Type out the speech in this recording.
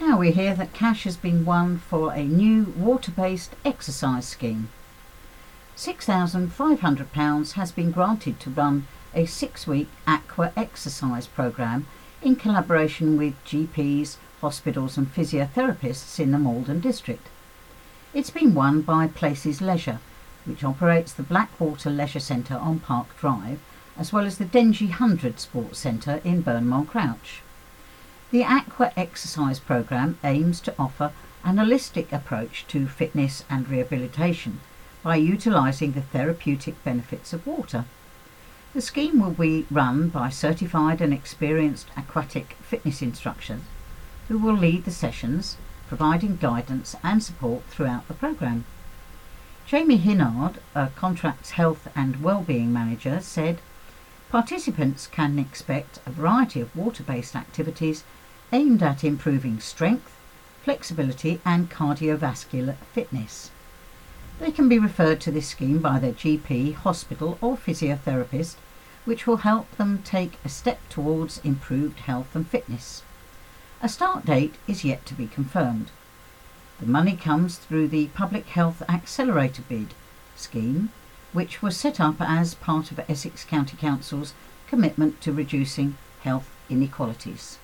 Now we hear that cash has been won for a new water-based exercise scheme. £6,500 has been granted to run a 6-week aqua exercise programme in collaboration with GPs, hospitals and physiotherapists in the Malden district. It's been won by Places Leisure, which operates the Blackwater Leisure Centre on Park Drive, as well as the Dengie 100 Sports Centre in Burnmore Crouch. The Aqua Exercise programme aims to offer an holistic approach to fitness and rehabilitation by utilising the therapeutic benefits of water. The scheme will be run by certified and experienced aquatic fitness instructors who will lead the sessions, providing guidance and support throughout the programme. Jamie Hinnard, a Contracts Health and Wellbeing Manager, said, "Participants can expect a variety of water-based activities aimed at improving strength, flexibility and cardiovascular fitness. They can be referred to this scheme by their GP, hospital or physiotherapist, which will help them take a step towards improved health and fitness. A start date is yet to be confirmed. The money comes through the Public Health Accelerator Bid scheme, which was set up as part of Essex County Council's commitment to reducing health inequalities."